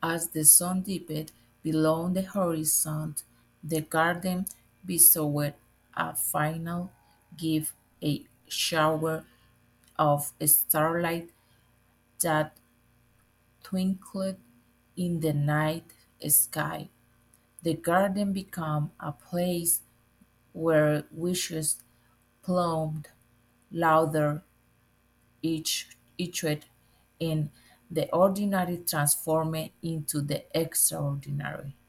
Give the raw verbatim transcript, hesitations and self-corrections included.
As the sun dipped below the horizon, the garden bestowed a final gift, a shower of starlight that twinkled in the night sky. The garden became a place where wishes plumed louder each each and the ordinary transformed into the extraordinary.